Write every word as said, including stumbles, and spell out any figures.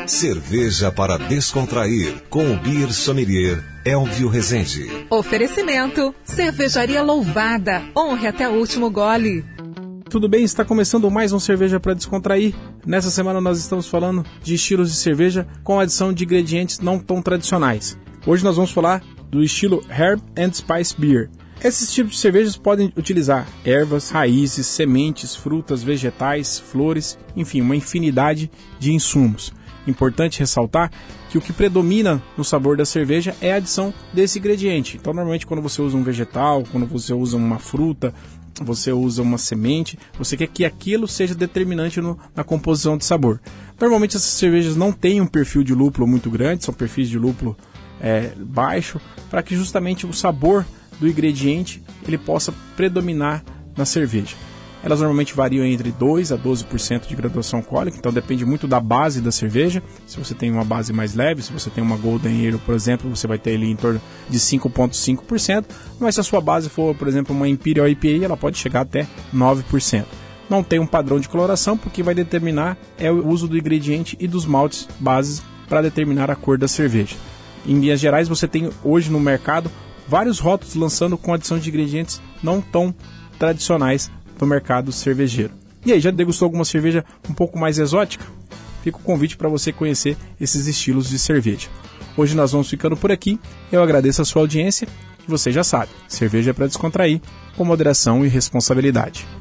Cerveja para descontrair, com o Beer Sommelier Elvio Rezende. Oferecimento, Cervejaria Louvada, honre até o último gole. Tudo bem? Está começando mais um Cerveja para Descontrair. Nessa semana nós estamos falando de estilos de cerveja com adição de ingredientes não tão tradicionais. Hoje nós vamos falar do estilo Herb and Spice Beer. Esses tipos de cervejas podem utilizar ervas, raízes, sementes, frutas, vegetais, flores, enfim, uma infinidade de insumos. Importante ressaltar que o que predomina no sabor da cerveja é a adição desse ingrediente. Então, normalmente, quando você usa um vegetal, quando você usa uma fruta, você usa uma semente, você quer que aquilo seja determinante no, na composição de sabor. Normalmente, essas cervejas não têm um perfil de lúpulo muito grande, são perfis de lúpulo é, baixo, para que justamente o sabor do ingrediente ele possa predominar na cerveja. Elas normalmente variam entre dois a doze por cento de graduação alcoólica, então depende muito da base da cerveja. Se você tem uma base mais leve, se você tem uma Golden Ale, por exemplo, você vai ter ali em torno de cinco vírgula cinco por cento, mas se a sua base for, por exemplo, uma Imperial I P A, ela pode chegar até nove por cento. Não tem um padrão de coloração, porque vai determinar é o uso do ingrediente e dos maltes bases para determinar a cor da cerveja. Em linhas gerais, você tem hoje no mercado vários rótulos lançando com adição de ingredientes não tão tradicionais no mercado cervejeiro. E aí, já degustou alguma cerveja um pouco mais exótica? Fica o convite para você conhecer esses estilos de cerveja. Hoje nós vamos ficando por aqui. Eu agradeço a sua audiência e você já sabe, cerveja é para descontrair, com moderação e responsabilidade.